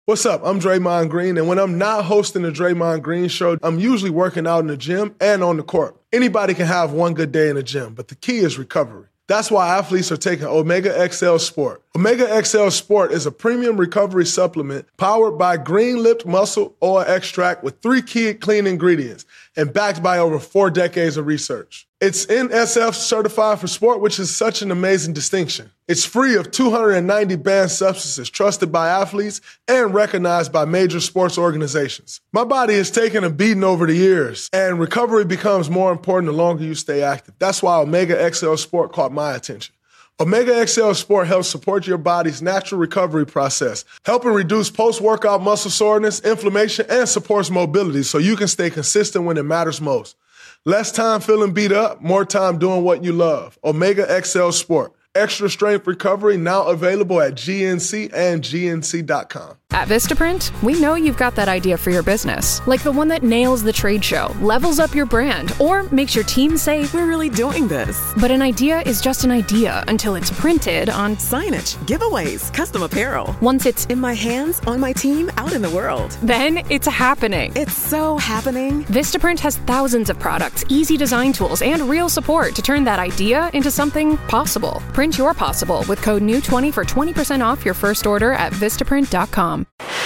What's up? I'm Draymond Green, and when I'm not hosting the Draymond Green Show, I'm usually working out in the gym and on the court. Anybody can have one good day in the gym, but the key is recovery. That's why athletes are taking Omega XL Sport. Omega XL Sport is a premium recovery supplement powered by Green Lipped Muscle Oil Extract with 3 key clean ingredients and backed by over 4 decades of research. It's NSF certified for sport, which is such an amazing distinction. It's free of 290 banned substances trusted by athletes and recognized by major sports organizations. My body has taken a beating over the years, and recovery becomes more important the longer you stay active. That's why Omega XL Sport caught my attention. Omega XL Sport helps support your body's natural recovery process, helping reduce post-workout muscle soreness, inflammation, and supports mobility so you can stay consistent when it matters most. Less time feeling beat up, more time doing what you love. Omega XL Sport. Extra strength recovery now available at GNC and GNC.com. At Vistaprint, we know you've got that idea for your business, like the one that nails the trade show, levels up your brand, or makes your team say, "We're really doing this." But an idea is just an idea until it's printed on signage, giveaways, custom apparel. Once it's in my hands, on my team, out in the world. Then it's happening. It's so happening. Vistaprint has thousands of products, easy design tools, and real support to turn that idea into something possible. Print your possible with code NEW20 for 20% off your first order at Vistaprint.com.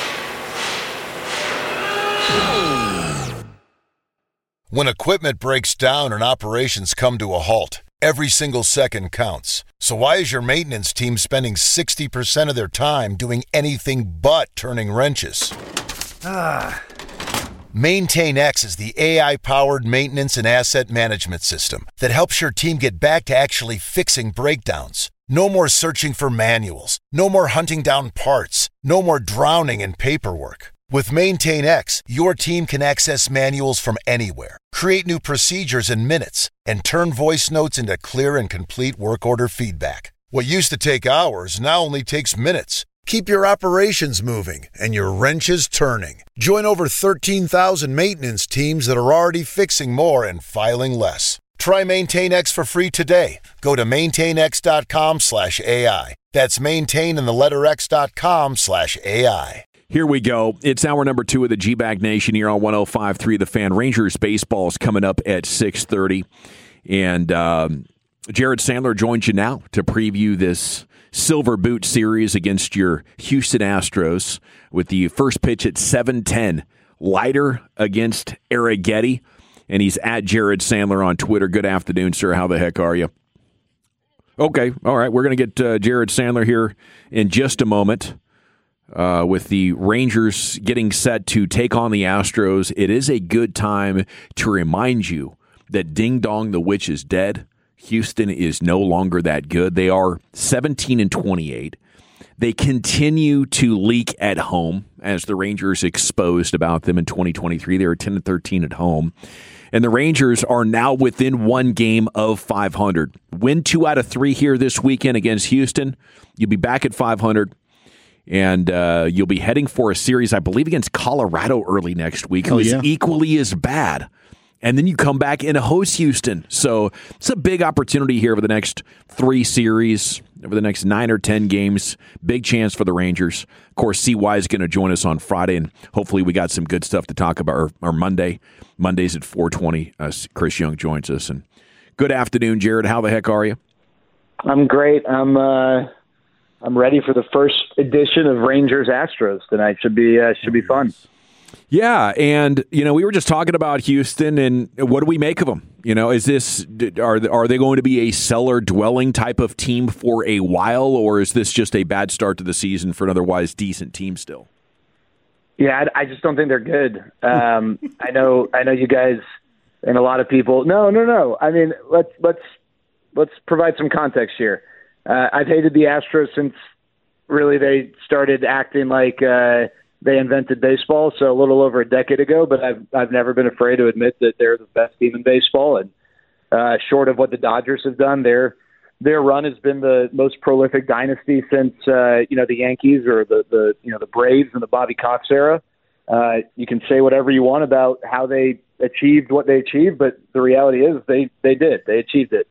When equipment breaks down and operations come to a halt, every single second counts. So why is your maintenance team spending 60% of their time doing anything but turning wrenches? MaintainX is the AI-powered maintenance and asset management system that helps your team get back to actually fixing breakdowns. No more searching for manuals. No more hunting down parts. No more drowning in paperwork. With MaintainX, your team can access manuals from anywhere, create new procedures in minutes, and turn voice notes into clear and complete work order feedback. What used to take hours now only takes minutes. Keep your operations moving and your wrenches turning. Join over 13,000 maintenance teams that are already fixing more and filing less. Try MaintainX for free today. Go to maintainx.com/AI. That's maintain and the letter x.com/AI. Here we go. It's hour number 2 of the G-Bag Nation here on 105.3 The Fan. Rangers baseball is coming up at 6:30. And Jared Sandler joins you now to preview this Silver Boot series against your Houston Astros with the first pitch at 7:10. Leiter against Arrighetti. And he's at Jared Sandler on Twitter. Good afternoon, sir. How the heck are you? Okay. All right. We're going to get Jared Sandler here in just a moment. With the Rangers getting set to take on the Astros, it is a good time to remind you that Ding Dong the Witch is dead. Houston is no longer that good. They are 17-28. They continue to leak at home, as the Rangers exposed about them in 2023. They were 10-13 at home. And the Rangers are now within 1 game of 500. Win 2 out of 3 here this weekend against Houston. You'll be back at 500. And you'll be heading for a series, I believe, against Colorado early next week, who is equally as bad. And then you come back and host Houston. So it's a big opportunity here over the next 3 series, over the next 9 or 10 games. Big chance for the Rangers. Of course, CY is going to join us on Friday, and hopefully we got some good stuff to talk about. Or Monday. Monday's at 4:20. Chris Young joins us. And good afternoon, Jared. How the heck are you? I'm great. I'm ready for the first edition of Rangers Astros tonight. Should be fun. Yeah, and we were just talking about Houston, and what do we make of them? Is this are they going to be a cellar dwelling type of team for a while, or is this just a bad start to the season for an otherwise decent team still? Yeah, I just don't think they're good. I know you guys and a lot of people. No. I mean, let's provide some context here. I've hated the Astros since really they started acting like they invented baseball, so a little over a decade ago. But I've never been afraid to admit that they're the best team in baseball. And short of what the Dodgers have done, their run has been the most prolific dynasty since the Yankees or the Braves in the Bobby Cox era. You can say whatever you want about how they achieved what they achieved, but the reality is they achieved it.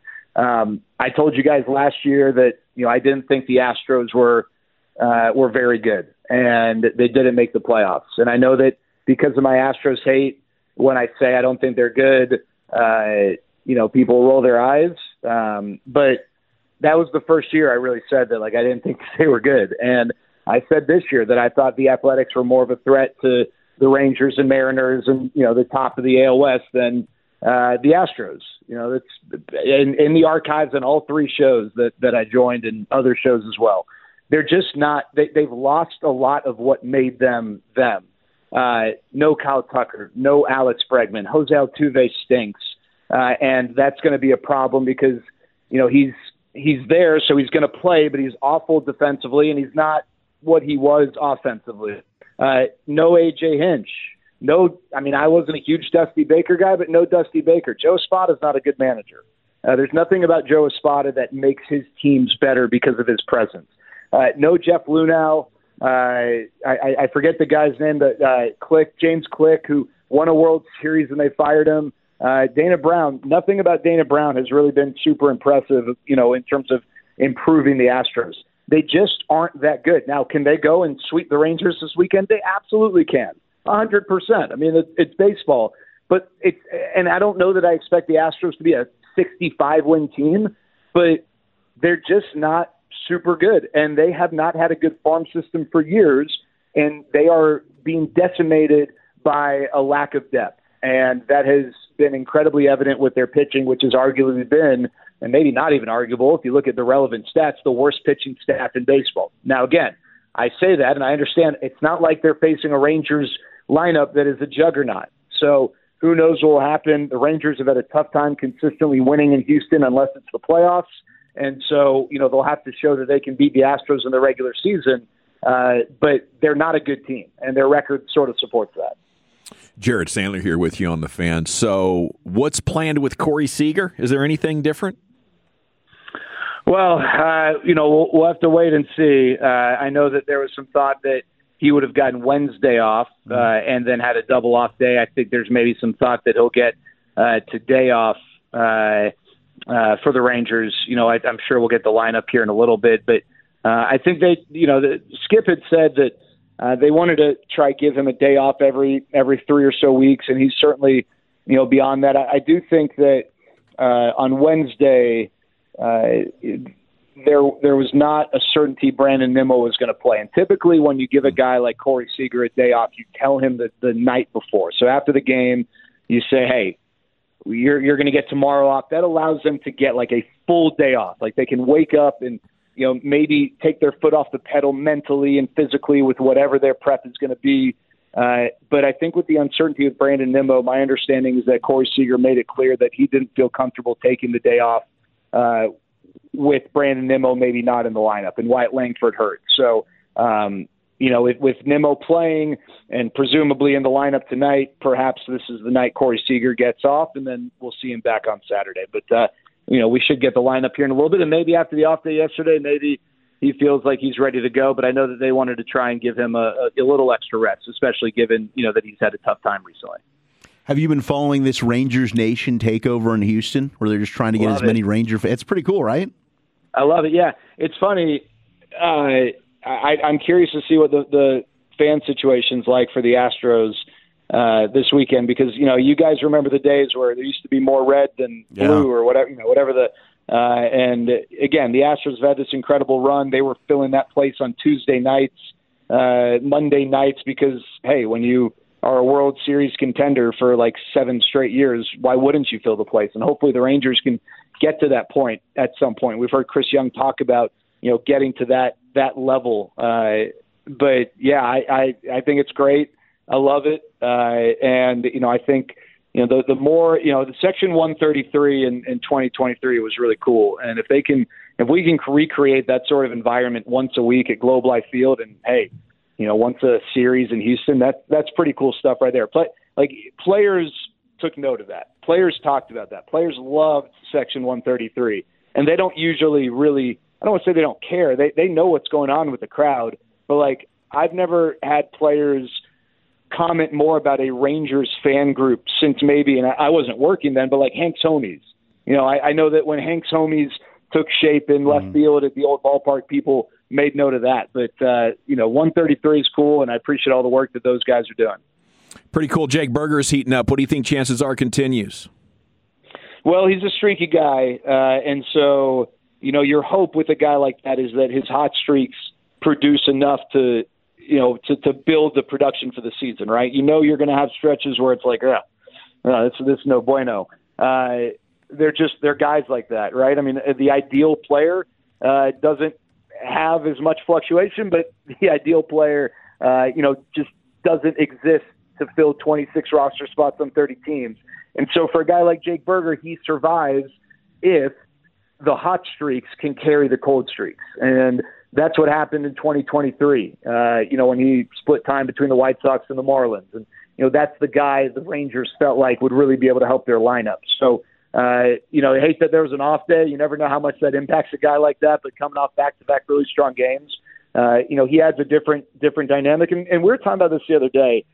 I told you guys last year that I didn't think the Astros were very good, and they didn't make the playoffs. And I know that because of my Astros hate, when I say I don't think they're good, people roll their eyes. But that was the first year I really said that, like, I didn't think they were good. And I said this year that I thought the Athletics were more of a threat to the Rangers and Mariners and, the top of the AL West than the Astros. That's in the archives and all three shows that I joined and other shows as well. They're just not they've lost a lot of what made them them. No Kyle Tucker, no Alex Bregman, Jose Altuve stinks. And that's going to be a problem because, he's there, so he's going to play, but he's awful defensively, and he's not what he was offensively. No A.J. Hinch. I wasn't a huge Dusty Baker guy, but no Dusty Baker. Joe Espada's not a good manager. There's nothing about Joe Espada that makes his teams better because of his presence. No Jeff Luhnow. I forget the guy's name, but James Click, who won a World Series and they fired him. Dana Brown, nothing about Dana Brown has really been super impressive, in terms of improving the Astros. They just aren't that good. Now, can they go and sweep the Rangers this weekend? They absolutely can, 100%. It's baseball. But and I don't know that I expect the Astros to be a 65-win team, but they're just not super good. And they have not had a good farm system for years, and they are being decimated by a lack of depth. And that has been incredibly evident with their pitching, which has arguably been, and maybe not even arguable, if you look at the relevant stats, the worst pitching staff in baseball. Now, again, I say that, and I understand it's not like they're facing a Rangers lineup that is a juggernaut. So who knows what will happen? The Rangers have had a tough time consistently winning in Houston unless it's the playoffs. And so, they'll have to show that they can beat the Astros in the regular season. But they're not a good team, and their record sort of supports that. Jared Sandler here with you on The Fan. So what's planned with Corey Seager? Is there anything different? Well, we'll have to wait and see. I know that there was some thought that he would have gotten Wednesday off and then had a double off day. I think there's maybe some thought that he'll get today off for the Rangers. I'm sure we'll get the lineup here in a little bit, but I think Skip had said that they wanted to try give him a day off every 3 or so weeks, and he's certainly, beyond that. I do think that on Wednesday there was not a certainty Brandon Nimmo was going to play. And typically when you give a guy like Corey Seager a day off, you tell him the night before. So after the game, you say, hey, you're going to get tomorrow off. That allows them to get like a full day off. Like they can wake up and maybe take their foot off the pedal mentally and physically with whatever their prep is going to be. But I think with the uncertainty of Brandon Nimmo, my understanding is that Corey Seager made it clear that he didn't feel comfortable taking the day off with Brandon Nimmo maybe not in the lineup, and Wyatt Langford hurt. So, with Nimmo playing and presumably in the lineup tonight, perhaps this is the night Corey Seager gets off, and then we'll see him back on Saturday. But, we should get the lineup here in a little bit, and maybe after the off day yesterday, maybe he feels like he's ready to go. But I know that they wanted to try and give him a little extra rest, especially given, that he's had a tough time recently. Have you been following this Rangers Nation takeover in Houston, where they're just trying to get as many Ranger fans? It's pretty cool, right? I love it, yeah. It's funny. I'm curious to see what the fan situation's like for the Astros this weekend, because, you guys remember the days where there used to be more red than blue or whatever, whatever the and again, the Astros have had this incredible run. They were filling that place on Tuesday nights, Monday nights, because, hey, when you are a World Series contender for like 7 straight years, why wouldn't you fill the place? And hopefully the Rangers can get to that point at some point. We've heard Chris Young talk about, getting to that level. But yeah, I think it's great. I love it. And, I think, the more, the Section 133 in 2023 was really cool. And if we can recreate that sort of environment once a week at Globe Life Field, and hey, once a series in Houston, that's pretty cool stuff right there. But players took note of that. Players talked about that. Players loved Section 133, and they don't usually really, I don't want to say they don't care. They know what's going on with the crowd, but I've never had players comment more about a Rangers fan group since maybe, and I wasn't working then, but Hank's Homies. I know that when Hank's Homies took shape in left field at the old ballpark, people made note of that. But, 133 is cool, and I appreciate all the work that those guys are doing. Pretty cool. Jake Berger is heating up. What do you think chances are continues? Well, he's a streaky guy, and so, your hope with a guy like that is that his hot streaks produce enough to build the production for the season, right? You're going to have stretches where it's like, this is no bueno. They're guys like that, right? I mean, the ideal player doesn't have as much fluctuation, but the ideal player, just doesn't exist to fill 26 roster spots on 30 teams. And so for a guy like Jake Berger, he survives if the hot streaks can carry the cold streaks. And that's what happened in 2023, when he split time between the White Sox and the Marlins. And, that's the guy the Rangers felt like would really be able to help their lineup. So, I hate that there was an off day. You never know how much that impacts a guy like that, but coming off back-to-back really strong games, he adds a different dynamic. And we were talking about this the other day.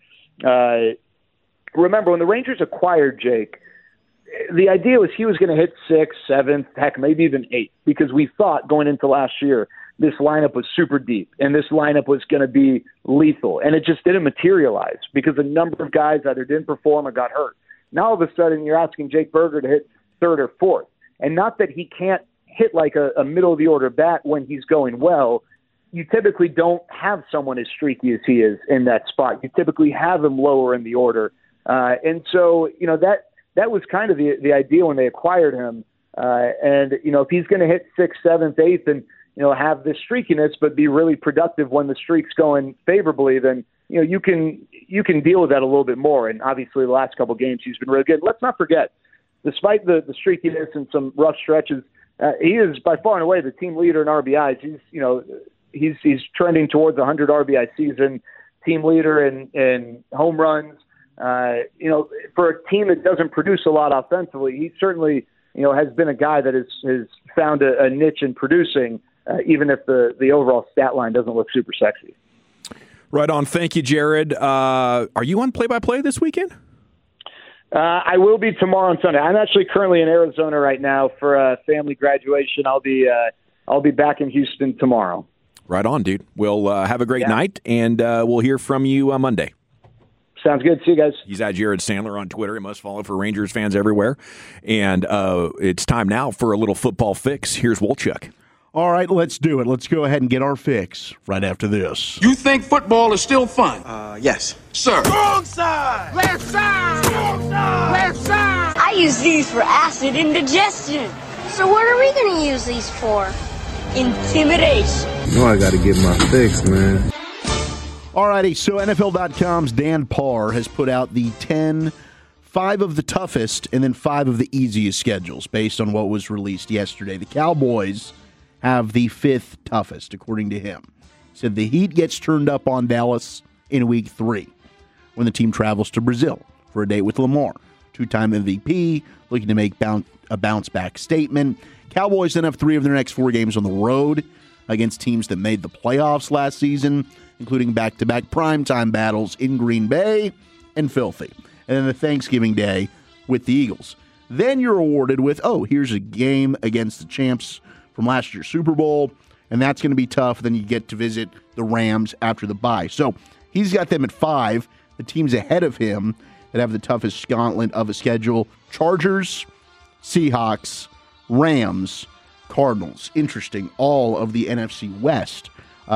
Remember, when the Rangers acquired Jake, the idea was he was going to hit 6th, 7th, heck, maybe even 8th, because we thought going into last year this lineup was super deep and this lineup was going to be lethal. And it just didn't materialize because a number of guys either didn't perform or got hurt. Now all of a sudden you're asking Jake Berger to hit 3rd or 4th. And not that he can't hit like a middle-of-the-order bat when he's going well. You typically don't have someone as streaky as he is in that spot. You typically have him lower in the order. And so, that was kind of the idea when they acquired him. If he's going to hit 6th, 7th, 8th and, have this streakiness but be really productive when the streak's going favorably, then, you can deal with that a little bit more. And obviously the last couple of games he's been really good. Let's not forget, despite the streakiness and some rough stretches, he is by far and away the team leader in RBIs. He's trending towards 100 RBI season, team leader in home runs. For a team that doesn't produce a lot offensively, he certainly, has been a guy that has found a niche in producing, even if the overall stat line doesn't look super sexy. Right on. Thank you, Jared. Are you on play-by-play this weekend? I will be tomorrow and Sunday. I'm actually currently in Arizona right now for a family graduation. I'll be back in Houston tomorrow. Right on, dude. We'll have a great night, and we'll hear from you Monday. Sounds good. See you guys. He's at Jared Sandler on Twitter. He must follow for Rangers fans everywhere. And it's time now for a little football fix. Here's Wolchuk. All right, let's do it. Let's go ahead and get our fix right after this. You think football is still fun? Yes. Sir. Wrong side! Left side! Wrong side! Left side! I use these for acid indigestion. So what are we going to use these for? Intimidation. You know I got to get my fix, man. Alrighty, so NFL.com's Dan Parr has put out the 5 of the toughest and then 5 of the easiest schedules based on what was released yesterday. The Cowboys have the 5th toughest, according to him. He said the heat gets turned up on Dallas in Week 3 when the team travels to Brazil for a date with Lamar. 2-time MVP, looking to make a bounce-back statement. Cowboys then have 3 of their next 4 games on the road against teams that made the playoffs last season, including back-to-back primetime battles in Green Bay and Filthy. And then the Thanksgiving Day with the Eagles. Then you're awarded with, here's a game against the champs from last year's Super Bowl, and that's going to be tough. Then you get to visit the Rams after the bye. So he's got them at 5. The teams ahead of him that have the toughest gauntlet of a schedule: Chargers, Seahawks, Rams, Cardinals. Interesting. All of the NFC West,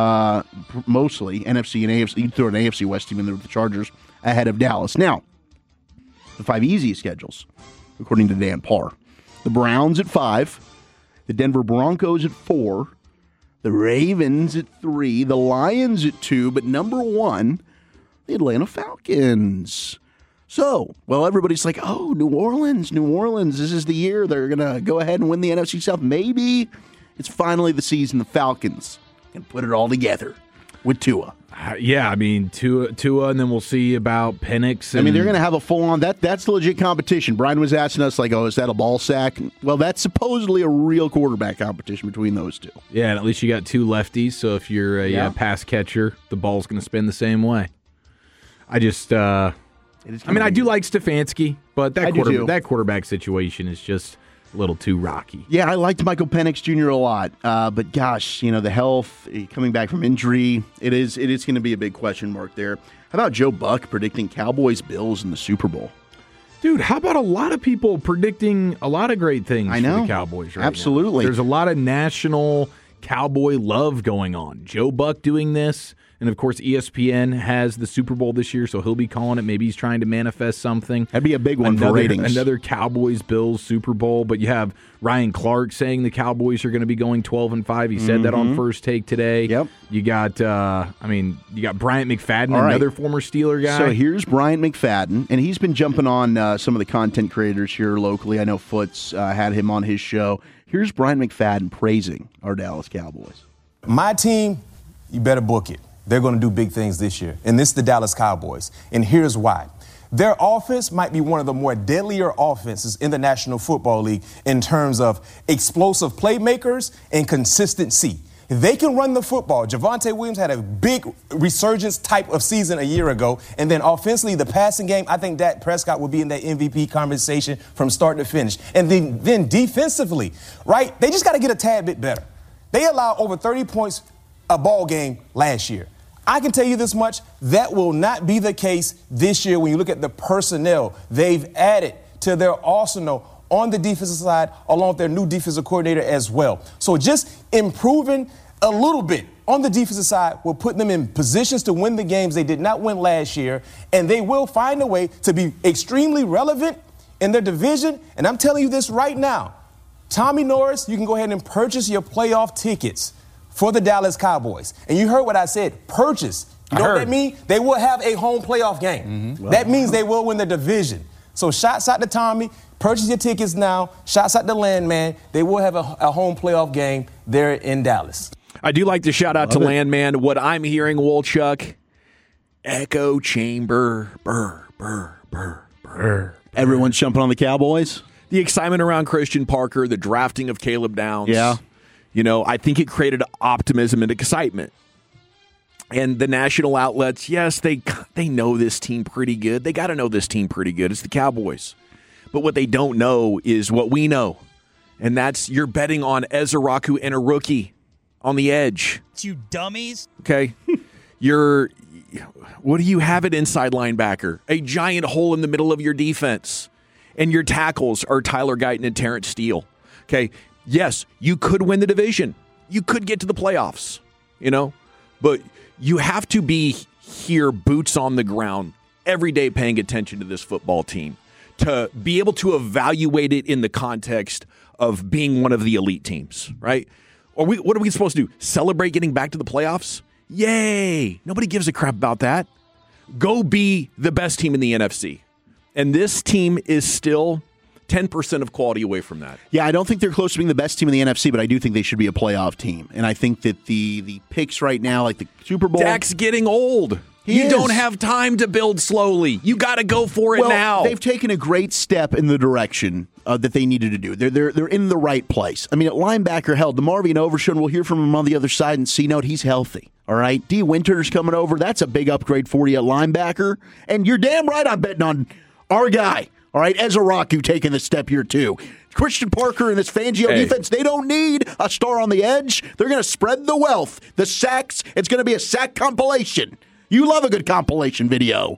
mostly NFC and AFC. You throw an AFC West team in there with the Chargers ahead of Dallas. Now, the 5 easiest schedules, according to Dan Parr: the Browns at 5, the Denver Broncos at 4, the Ravens at 3, the Lions at 2, but number 1, the Atlanta Falcons. So, everybody's like, New Orleans, this is the year they're going to go ahead and win the NFC South. Maybe it's finally the season the Falcons can put it all together with Tua. Yeah, I mean, Tua, and then we'll see about Penix. They're going to have a full-on, that's legit competition. Brian was asking us, is that a ball sack? Well, that's supposedly a real quarterback competition between those two. Yeah, and at least you got 2 lefties, so if you're a pass catcher, the ball's going to spin the same way. I just, I do like Stefanski, but that quarterback situation is just a little too rocky. Yeah, I liked Michael Penix Jr. a lot, but gosh, the health, coming back from injury, it is going to be a big question mark there. How about Joe Buck predicting Cowboys-Bills in the Super Bowl? Dude, how about a lot of people predicting a lot of great things for the Cowboys right Absolutely. now? There's a lot of national Cowboy love going on. Joe Buck doing this, and of course ESPN has the Super Bowl this year, so he'll be calling it. Maybe he's trying to manifest something. That'd be a big one for ratings. Another Cowboys-Bills Super Bowl, but you have Ryan Clark saying the Cowboys are going to be going 12-5. He said that on First Take today. Yep. You got, you got Bryant McFadden, another former Steeler guy. So here's Bryant McFadden, and he's been jumping on some of the content creators here locally. I know Foots had him on his show. Here's Bryant McFadden praising our Dallas Cowboys. My team, you better book it. They're going to do big things this year. And this is the Dallas Cowboys. And here's why. Their offense might be one of the more deadlier offenses in the National Football League in terms of explosive playmakers and consistency. They can run the football. Javonte Williams had a big resurgence type of season a year ago. And then offensively, the passing game, I think Dak Prescott will be in that MVP conversation from start to finish. And then defensively, right, they just got to get a tad bit better. They allowed over 30 points a ball game last year. I can tell you this much, that will not be the case this year when you look at the personnel they've added to their arsenal on the defensive side, along with their new defensive coordinator as well. So just improving a little bit on the defensive side will put them in positions to win the games they did not win last year, and they will find a way to be extremely relevant in their division. And I'm telling you this right now, Tommy Norris, you can go ahead and purchase your playoff tickets for the Dallas Cowboys. And you heard what I said, purchase. You know what that means? They will have a home playoff game. Mm-hmm. That means they will win the division. So shots out to Tommy. Purchase your tickets now. Shots out to Landman. They will have a home playoff game there in Dallas. I do like to shout out to Landman. What I'm hearing, Wolchuk, echo chamber, burr, burr, burr, burr. Everyone's jumping on the Cowboys? The excitement around Christian Parker, the drafting of Caleb Downs. Yeah. I think it created optimism and excitement. And the national outlets, yes, they know this team pretty good. They got to know this team pretty good. It's the Cowboys. But what they don't know is what we know. And that's you're betting on Ezeraku and a rookie on the edge. You dummies. Okay. What do you have at inside linebacker? A giant hole in the middle of your defense. And your tackles are Tyler Guyton and Terrence Steele. Okay. Yes, you could win the division. You could get to the playoffs, but you have to be here, boots on the ground, every day paying attention to this football team to be able to evaluate it in the context of being one of the elite teams, right? What are we supposed to do? Celebrate getting back to the playoffs? Yay! Nobody gives a crap about that. Go be the best team in the NFC. And this team is still 10% of quality away from that. Yeah, I don't think they're close to being the best team in the NFC, but I do think they should be a playoff team. And I think that the picks right now, like the Super Bowl... Dak's getting old. You don't have time to build slowly. You got to go for it now. They've taken a great step in the direction that they needed to do. They're in the right place. I mean, at linebacker, hell, DeMarvion Overshown, we'll hear from him on the other side and see, note, he's healthy. All right? D. Winter's coming over. That's a big upgrade for you at linebacker. And you're damn right I'm betting on our guy. All right, Ezeraku taking the step here, too. Christian Parker and this Fangio defense, they don't need a star on the edge. They're going to spread the wealth. The sacks, it's going to be a sack compilation. You love a good compilation video.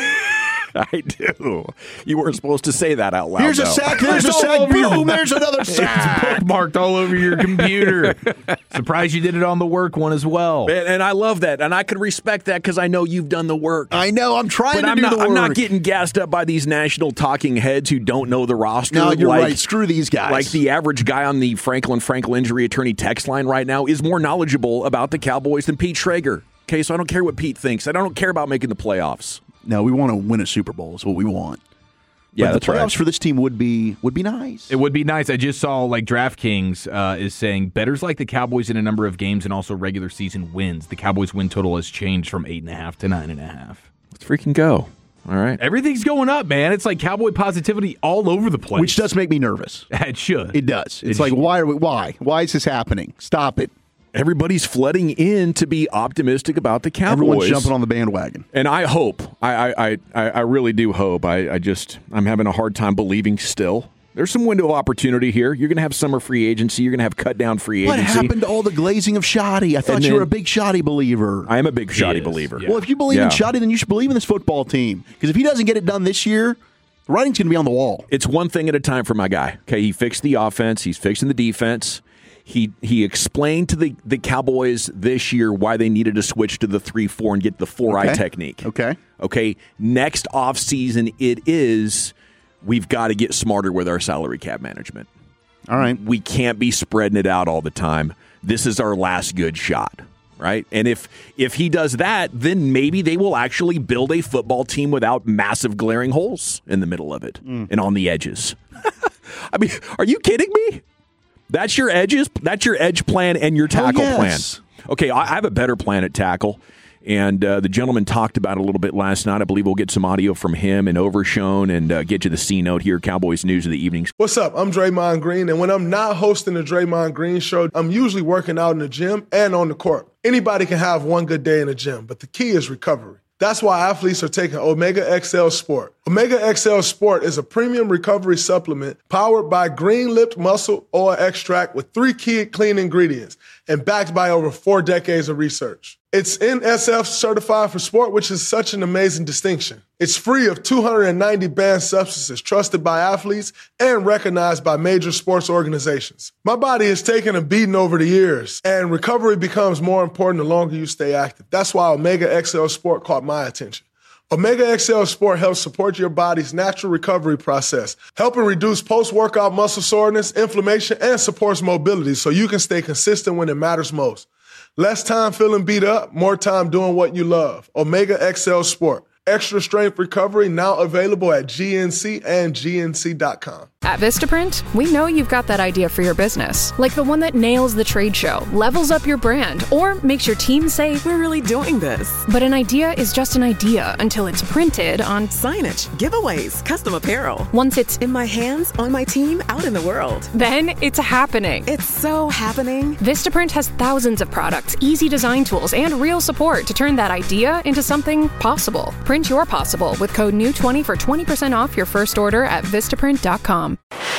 I do. You weren't supposed to say that out loud. Here's a sack. There's a sack. Boom. There's another sack. It's bookmarked all over your computer. Surprised you did it on the work one as well. And I love that. And I can respect that because I know you've done the work. I know. I'm trying to do the work. I'm not getting gassed up by these national talking heads who don't know the roster. No, you're right. Screw these guys. Like the average guy on the Franklin injury attorney text line right now is more knowledgeable about the Cowboys than Pete Schrager. Okay, so I don't care what Pete thinks. I don't care about making the playoffs. No, we want to win a Super Bowl is what we want. Yeah, but the playoffs for this team would be nice. It would be nice. I just saw DraftKings is saying bettors like the Cowboys in a number of games and also regular season wins. The Cowboys win total has changed from 8.5 to 9.5. Let's freaking go. All right. Everything's going up, man. It's like Cowboy positivity all over the place. Which does make me nervous. It should. It does. It's like, why? Why is this happening? Stop it. Everybody's flooding in to be optimistic about the Cowboys. Everyone's jumping on the bandwagon. And I hope, I really do hope. I'm having a hard time believing still There's some window of opportunity here. You're going to have summer free agency. You're going to have cut down free agency. What happened to all the glazing of Shoddy? I thought you were a big Shoddy believer. I am a big Shoddy believer. Yeah. Well, if you believe in Shoddy, then you should believe in this football team. Because if he doesn't get it done this year, the writing's going to be on the wall. It's one thing at a time for my guy. Okay, he fixed the offense. He's fixing the defense. He explained to the Cowboys this year why they needed to switch to the 3-4 and get the 4-eye technique. Okay. Next offseason, we've got to get smarter with our salary cap management. All right. We can't be spreading it out all the time. This is our last good shot, right? And if he does that, then maybe they will actually build a football team without massive glaring holes in the middle of it and on the edges. I mean, are you kidding me? That's your edges? That's your edge plan and your tackle plan. Okay, I have a better plan at tackle. And the gentleman talked about it a little bit last night. I believe we'll get some audio from him and Overshown and get you the C-note here, Cowboys News of the Evening. What's up? I'm Draymond Green, and when I'm not hosting the Draymond Green Show, I'm usually working out in the gym and on the court. Anybody can have one good day in the gym, but the key is recovery. That's why athletes are taking Omega XL Sport. Omega XL Sport is a premium recovery supplement powered by green-lipped muscle oil extract with 3 key clean ingredients and backed by over 4 decades of research. It's NSF certified for sport, which is such an amazing distinction. It's free of 290 banned substances trusted by athletes and recognized by major sports organizations. My body has taken a beating over the years, and recovery becomes more important the longer you stay active. That's why Omega XL Sport caught my attention. Omega XL Sport helps support your body's natural recovery process, helping reduce post-workout muscle soreness, inflammation, and supports mobility so you can stay consistent when it matters most. Less time feeling beat up, more time doing what you love. Omega XL Sport. Extra strength recovery now available at GNC and GNC.com. At Vistaprint, we know you've got that idea for your business, like the one that nails the trade show, levels up your brand, or makes your team say, we're really doing this. But an idea is just an idea until it's printed on signage, giveaways, custom apparel. Once it's in my hands, on my team, out in the world. Then it's happening. It's so happening. Vistaprint has thousands of products, easy design tools, and real support to turn that idea into something possible. Print your possible with code NEW20 for 20% off your first order at Vistaprint.com.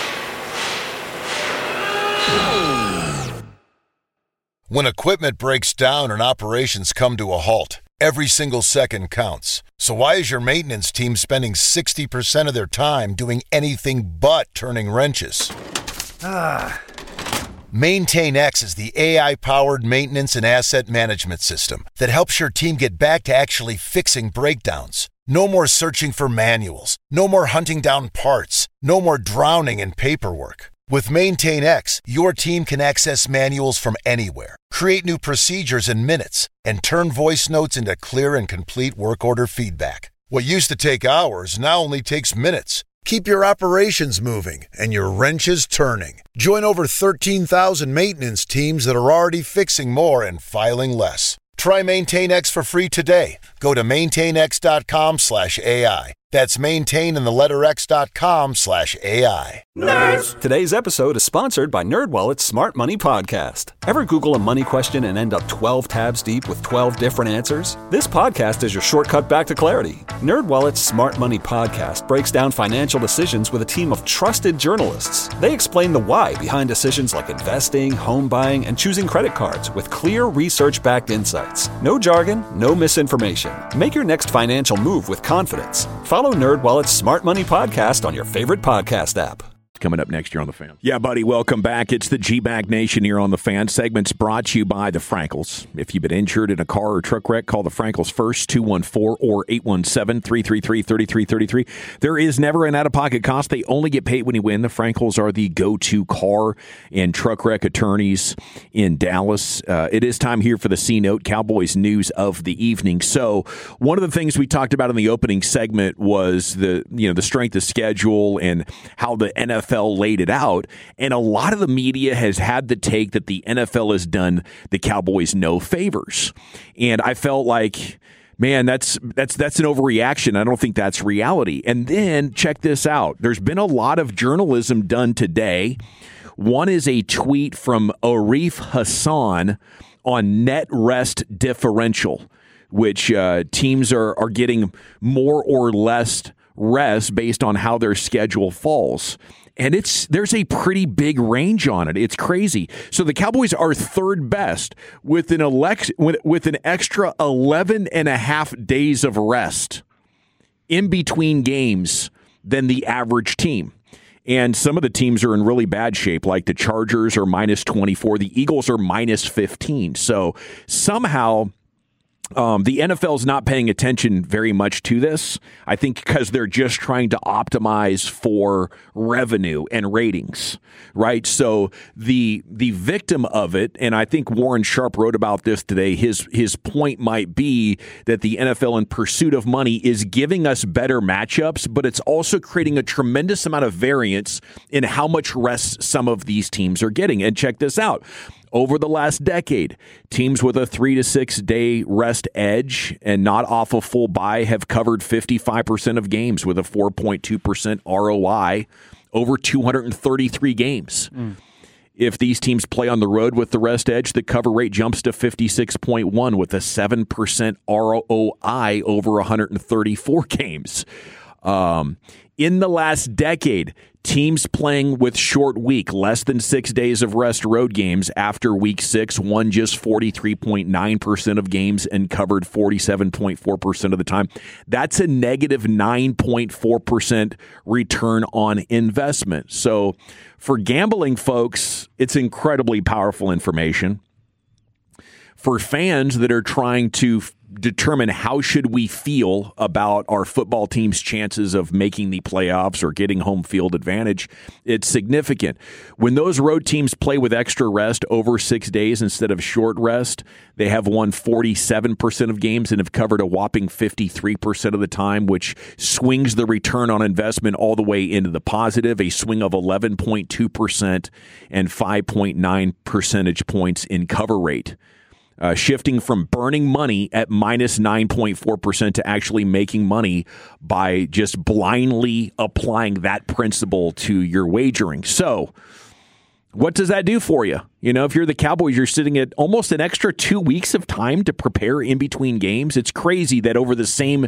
When equipment breaks down and operations come to a halt, every single second counts. So why is your maintenance team spending 60% of their time doing anything but turning wrenches? MaintainX is the AI-powered maintenance and asset management system that helps your team get back to actually fixing breakdowns. No more searching for manuals. No more hunting down parts. No more drowning in paperwork. With MaintainX, your team can access manuals from anywhere, create new procedures in minutes, and turn voice notes into clear and complete work order feedback. What used to take hours now only takes minutes. Keep your operations moving and your wrenches turning. Join over 13,000 maintenance teams that are already fixing more and filing less. Try MaintainX for free today. Go to maintainx.com/AI. That's maintain and the letter X.com/AI. Nerds! Today's episode is sponsored by NerdWallet's Smart Money Podcast. Ever Google a money question and end up 12 tabs deep with 12 different answers? This podcast is your shortcut back to clarity. NerdWallet's Smart Money Podcast breaks down financial decisions with a team of trusted journalists. They explain the why behind decisions like investing, home buying, and choosing credit cards with clear research-backed insights. No jargon, no misinformation. Make your next financial move with confidence. Follow NerdWallet's Smart Money Podcast on your favorite podcast app. Coming up next year on The Fan. Yeah, buddy, welcome back. It's the G-Bag Nation here on The Fan. Segment's brought to you by the Frankels. If you've been injured in a car or truck wreck, call the Frankels first, 214 or 817-333-3333. There is never an out-of-pocket cost. They only get paid when you win. The Frankels are the go-to car and truck wreck attorneys in Dallas. It is time here for the C-Note, Cowboys News of the Evening. So one of the things we talked about in the opening segment was the strength of schedule and how the NFL laid it out, and a lot of the media has had the take that the NFL has done the Cowboys no favors, and I felt like, man, that's an overreaction. I don't think that's reality. And then check this out. There's been a lot of journalism done today. One is a tweet from Arif Hassan on net rest differential, which teams are getting more or less rest based on how their schedule falls. And there's a pretty big range on it. It's crazy. So the Cowboys are third best with an extra 11 and a half days of rest in between games than the average team. And some of the teams are in really bad shape, like the Chargers are minus 24. The Eagles are minus 15. So somehow the NFL is not paying attention very much to this, I think, because they're just trying to optimize for revenue and ratings, right? So the victim of it, and I think Warren Sharp wrote about this today, his point might be that the NFL, in pursuit of money, is giving us better matchups, but it's also creating a tremendous amount of variance in how much rest some of these teams are getting. And check this out. Over the last decade, teams with a 3 to 6 day rest edge and not off a full bye have covered 55% of games with a 4.2% ROI over 233 games. If these teams play on the road with the rest edge, the cover rate jumps to 56.1 with a 7% ROI over 134 games. In the last decade, teams playing with short week, less than 6 days of rest road games after week 6 won just 43.9% of games and covered 47.4% of the time. That's a negative 9.4% return on investment. So for gambling folks, it's incredibly powerful information. For fans that are trying to determine how should we feel about our football team's chances of making the playoffs or getting home field advantage, it's significant. When those road teams play with extra rest over 6 days instead of short rest, they have won 47% of games and have covered a whopping 53% of the time, which swings the return on investment all the way into the positive, a swing of 11.2% and 5.9 percentage points in cover rate. Shifting from burning money at minus 9.4% to actually making money by just blindly applying that principle to your wagering. So what does that do for you? You know, if you're the Cowboys, you're sitting at almost an extra 2 weeks of time to prepare in between games. It's crazy that over the same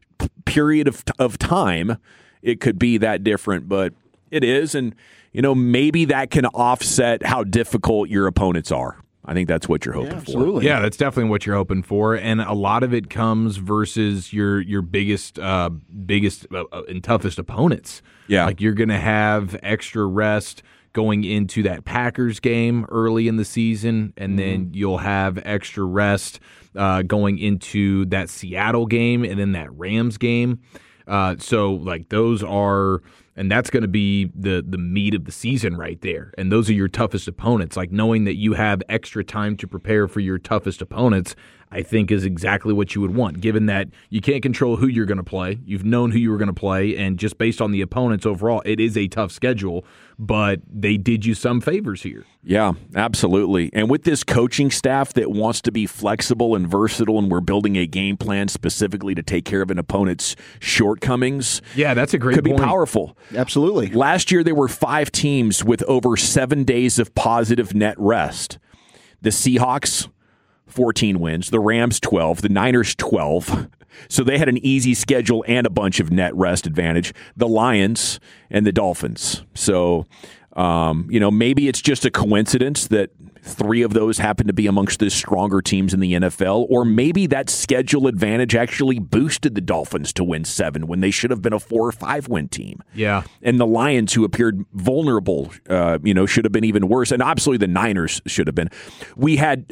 period of time, it could be that different, but it is. And, you know, maybe that can offset how difficult your opponents are. I think that's what you're hoping for. Yeah, that's definitely what you're hoping for, and a lot of it comes versus your biggest and toughest opponents. Yeah, like you're going to have extra rest going into that Packers game early in the season, and then you'll have extra rest going into that Seattle game and then that Rams game. So like those are. And that's going to be the meat of the season right there. And those are your toughest opponents. Like knowing that you have extra time to prepare for your toughest opponents, I think is exactly what you would want, given that you can't control who you're going to play. You've known who you were going to play, and just based on the opponents overall, it is a tough schedule, but they did you some favors here. Yeah, absolutely. And with this coaching staff that wants to be flexible and versatile, and we're building a game plan specifically to take care of an opponent's shortcomings. Yeah, that's a great point. Could be powerful. Absolutely. Last year, there were 5 teams with over 7 days of positive net rest. The Seahawks, 14 wins. The Rams, 12. The Niners, 12. So they had an easy schedule and a bunch of net rest advantage. The Lions and the Dolphins. So, you know, maybe it's just a coincidence that 3 of those happen to be amongst the stronger teams in the NFL, or maybe that schedule advantage actually boosted the Dolphins to win 7 when they should have been a 4 or 5 win team. Yeah. And the Lions, who appeared vulnerable, should have been even worse. And absolutely the Niners should have been. We had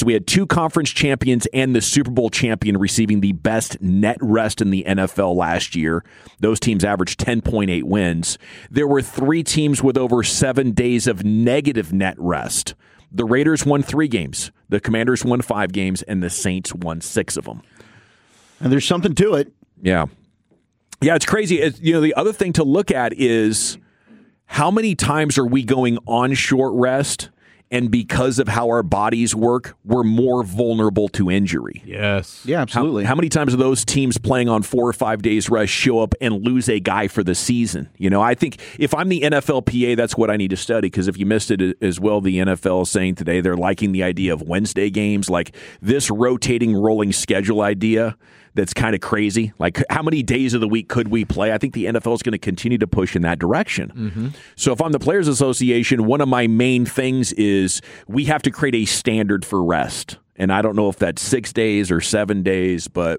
2 conference champions and the Super Bowl champion receiving the best net rest in the NFL last year. Those teams averaged 10.8 wins. There were 3 teams with over 7 days of negative net rest. The Raiders won 3 games, the Commanders won 5 games, and the Saints won 6 of them. And there's something to it. Yeah. Yeah, it's crazy. The other thing to look at is how many times are we going on short rest, and because of how our bodies work, we're more vulnerable to injury. Yes. Yeah, absolutely. How many times are those teams playing on 4 or 5 days rest show up and lose a guy for the season? You know, I think if I'm the NFLPA, that's what I need to study, because if you missed it as well, the NFL is saying today they're liking the idea of Wednesday games, like this rotating rolling schedule idea that's kind of crazy. Like, how many days of the week could we play? I think the NFL is going to continue to push in that direction. Mm-hmm. So if I'm the Players Association, one of my main things is we have to create a standard for rest. And I don't know if that's 6 days or 7 days, but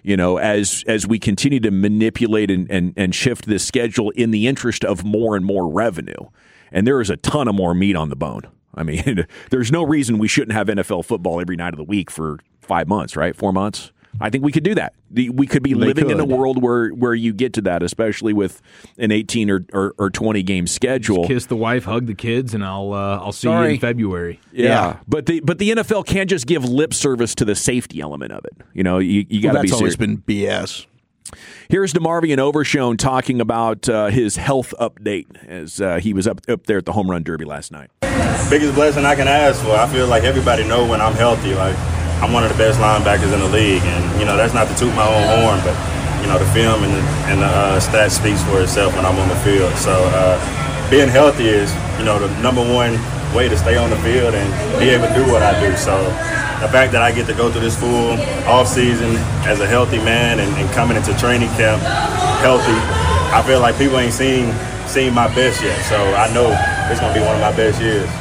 as we continue to manipulate and shift this schedule in the interest of more and more revenue, and there is a ton of more meat on the bone. I mean, there's no reason we shouldn't have NFL football every night of the week for 5 months, right? 4 months. I think we could do that. We could be living in a world where you get to that, especially with an 18 or 20 game schedule. Just kiss the wife, hug the kids, and I'll see you in February. Yeah. But the NFL can't just give lip service to the safety element of it. You got to be serious. That's always been BS. Here's DeMarvion Overshone talking about his health update as he was up there at the Home Run Derby last night. Biggest blessing I can ask for. I feel like everybody know when I'm healthy. Like, I'm one of the best linebackers in the league, and that's not to toot my own horn, but the film and the stats speaks for itself when I'm on the field. So being healthy is the number one way to stay on the field and be able to do what I do. So the fact that I get to go through this full off season as a healthy man and coming into training camp healthy, I feel like people ain't seen my best yet. So I know it's gonna be one of my best years.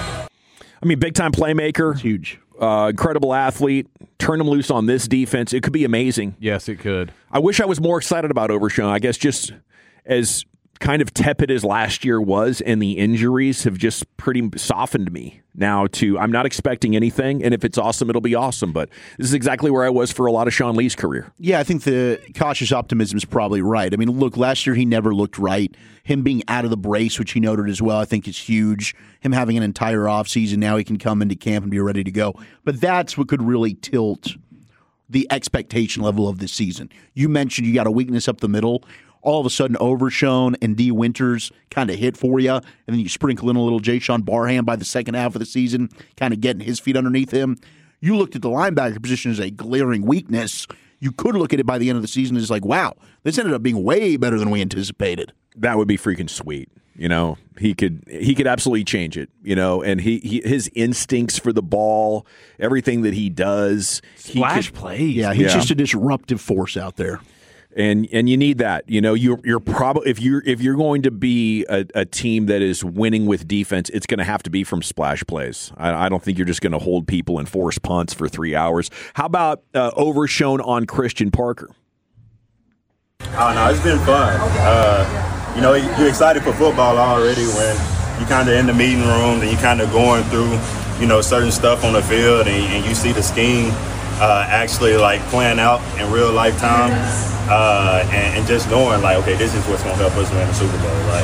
I mean, big time playmaker, it's huge. Incredible athlete. Turn him loose on this defense. It could be amazing. Yes, it could. I wish I was more excited about Overshone. I guess just as kind of tepid as last year was, and the injuries have just pretty softened me now to I'm not expecting anything, and if it's awesome, it'll be awesome. But this is exactly where I was for a lot of Sean Lee's career. Yeah, I think the cautious optimism is probably right. I mean, look, last year he never looked right. Him being out of the brace, which he noted as well, I think is huge. Him having an entire offseason, now he can come into camp and be ready to go. But that's what could really tilt the expectation level of this season. You mentioned you got a weakness up the middle. All of a sudden, Overshone and D. Winters kind of hit for you, and then you sprinkle in a little Jayshon Barham by the second half of the season, kind of getting his feet underneath him. You looked at the linebacker position as a glaring weakness. You could look at it by the end of the season as like, wow, this ended up being way better than we anticipated. That would be freaking sweet. He could absolutely change it, and his instincts for the ball, everything that he does. Splash plays. Yeah, he's just a disruptive force out there. And you need that. You're probably if you're going to be a team that is winning with defense, it's going to have to be from splash plays. I don't think you're just going to hold people and force punts for 3 hours. How about Overshone on Christian Parker? Oh no, it's been fun. You're excited for football already when you kind of in the meeting room and you kind of going through certain stuff on the field and you see the scheme actually like playing out in real life time. And just knowing, like, okay, this is what's going to help us win the Super Bowl. Like,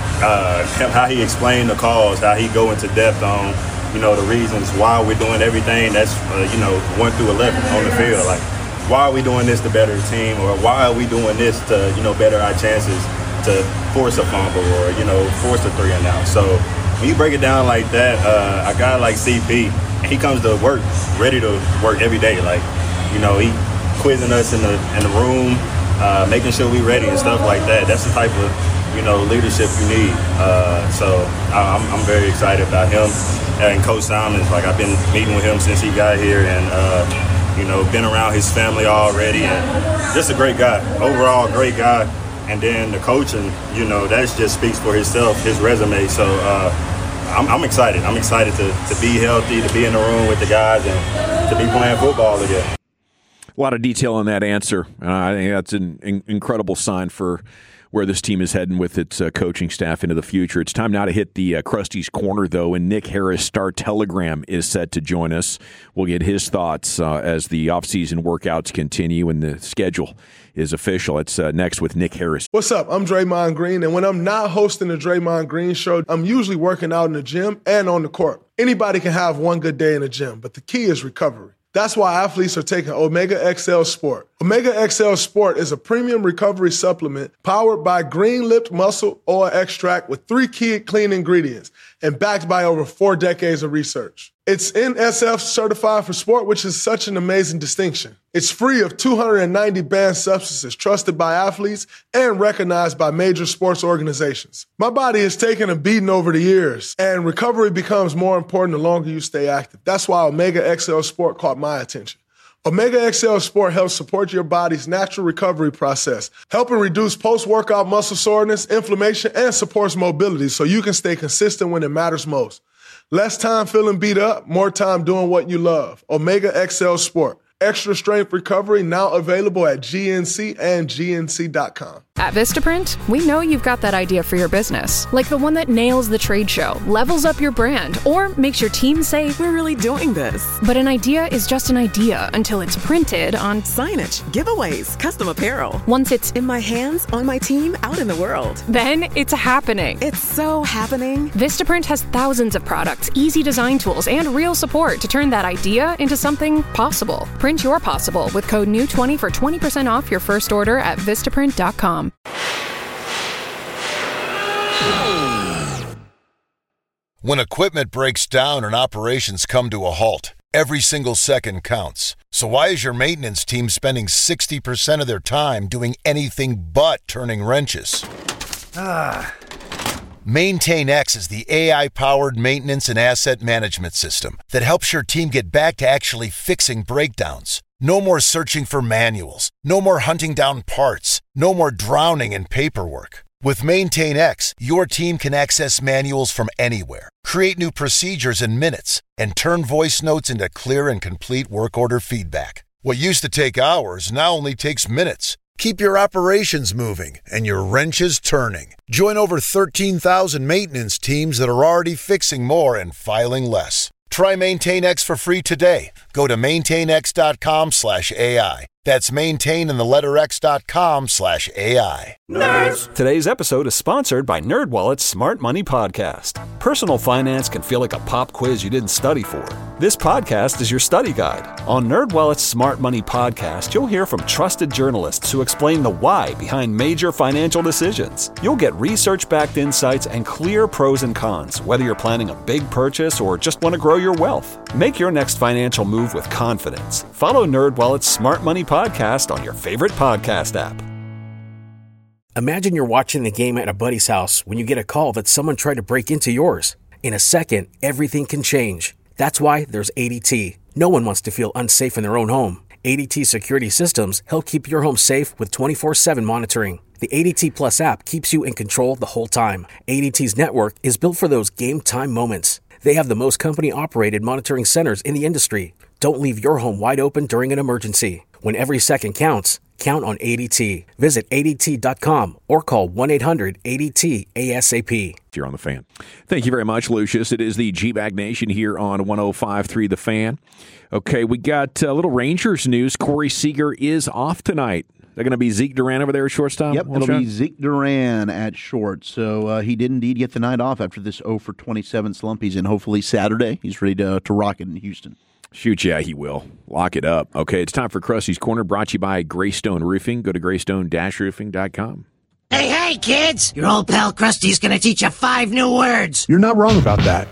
how he explained the calls, how he go into depth on, the reasons why we're doing everything that's, 1 through 11 on the field. Like, why are we doing this to better the team? Or why are we doing this to, better our chances to force a fumble or, force a 3 and out? So when you break it down like that, a guy like CP, he comes to work, ready to work every day. Like, he quizzing us in the room, making sure we ready and stuff like that. That's the type of leadership you need. So I'm very excited about him and Coach Simons. Like, I've been meeting with him since he got here, and been around his family already, and just a great guy. Overall, great guy. And then the coaching, that just speaks for himself, his resume. So I'm excited. I'm excited to be healthy, to be in the room with the guys, and to be playing football again. A lot of detail in that answer. I think that's an incredible sign for where this team is heading with its coaching staff into the future. It's time now to hit the Krusty's Corner, though, and Nick Harris, Star Telegram, is set to join us. We'll get his thoughts as the offseason workouts continue and the schedule is official. It's next with Nick Harris. What's up? I'm Draymond Green, and when I'm not hosting the Draymond Green Show, I'm usually working out in the gym and on the court. Anybody can have one good day in the gym, but the key is recovery. That's why athletes are taking Omega XL Sport. Omega XL Sport is a premium recovery supplement powered by green-lipped muscle oil extract with 3 key clean ingredients and backed by over 4 decades of research. It's NSF certified for sport, which is such an amazing distinction. It's free of 290 banned substances trusted by athletes and recognized by major sports organizations. My body has taken a beating over the years, and recovery becomes more important the longer you stay active. That's why Omega XL Sport caught my attention. Omega XL Sport helps support your body's natural recovery process, helping reduce post-workout muscle soreness, inflammation, and supports mobility so you can stay consistent when it matters most. Less time feeling beat up, more time doing what you love. Omega XL Sport. Extra strength recovery now available at GNC and GNC.com. At Vistaprint, we know you've got that idea for your business, like the one that nails the trade show, levels up your brand, or makes your team say, we're really doing this. But an idea is just an idea until it's printed on signage, giveaways, custom apparel. Once it's in my hands, on my team, out in the world. Then it's happening. It's so happening. Vistaprint has thousands of products, easy design tools, and real support to turn that idea into something possible. Print your possible with code NEW20 for 20% off your first order at Vistaprint.com. When equipment breaks down and operations come to a halt, every single second counts. So why is your maintenance team spending 60% of their time doing anything but turning wrenches? MaintainX is the AI-powered maintenance and asset management system that helps your team get back to actually fixing breakdowns. No more searching for manuals. No more hunting down parts. No more drowning in paperwork. With MaintainX, your team can access manuals from anywhere, create new procedures in minutes, and turn voice notes into clear and complete work order feedback. What used to take hours now only takes minutes. Keep your operations moving and your wrenches turning. Join over 13,000 maintenance teams that are already fixing more and filing less. Try MaintainX for free today. Go to maintainx.com/AI. That's maintain and the letter X.com/AI. Nerds! Today's episode is sponsored by NerdWallet's Smart Money Podcast. Personal finance can feel like a pop quiz you didn't study for. This podcast is your study guide. On NerdWallet's Smart Money Podcast, you'll hear from trusted journalists who explain the why behind major financial decisions. You'll get research-backed insights and clear pros and cons, whether you're planning a big purchase or just want to grow your wealth. Make your next financial move with confidence. Follow NerdWallet's Smart Money Podcast on your favorite podcast app. Imagine you're watching the game at a buddy's house when you get a call that someone tried to break into yours. In a second, everything can change. That's why there's ADT. No one wants to feel unsafe in their own home. ADT security systems help keep your home safe with 24/7 monitoring. The ADT Plus app keeps you in control the whole time. ADT's network is built for those game time moments. They have the most company-operated monitoring centers in the industry. Don't leave your home wide open during an emergency. When every second counts, count on ADT. Visit ADT.com or call 1-800-ADT-ASAP. You're on the Fan. Thank you very much, Lucius. It is the G-Bag Nation here on 105.3 The Fan. Okay, we got a little Rangers news. Corey Seager is off tonight. They're going to be Zeke Duran over there at shortstop? Yep, it'll be Zeke Duran at short. So he did indeed get the night off after this 0-for-27 slump he's in. Hopefully Saturday he's ready to rock it in Houston. Shoot, yeah, he will. Lock it up. Okay, it's time for Krusty's Corner, brought to you by Greystone Roofing. Go to greystone-roofing.com. Hey, kids! Your old pal Krusty's going to teach you 5 new words. You're not wrong about that.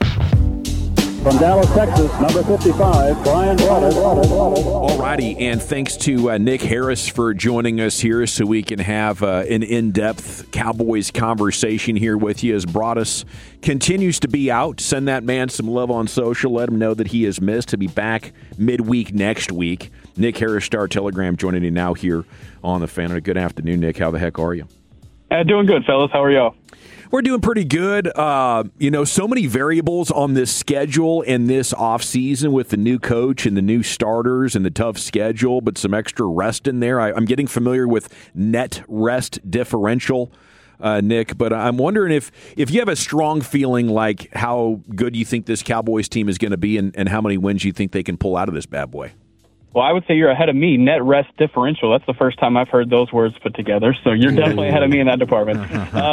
From Dallas, Texas, number 55, Brian Broaddus. All righty, and thanks to Nick Harris for joining us here so we can have an in-depth Cowboys conversation here with you as Broaddus continues to be out. Send that man some love on social. Let him know that he is missed. He'll be back midweek next week. Nick Harris, Star-Telegram, joining you now here on the Fan. Good afternoon, Nick. How the heck are you? Doing good, fellas. How are y'all? We're doing pretty good. So many variables on this schedule and this offseason with the new coach and the new starters and the tough schedule, but some extra rest in there. I'm getting familiar with net rest differential, Nick, but I'm wondering if you have a strong feeling like how good you think this Cowboys team is going to be and how many wins you think they can pull out of this bad boy. Well, I would say you're ahead of me. Net rest differential. That's the first time I've heard those words put together. So you're definitely ahead of me in that department.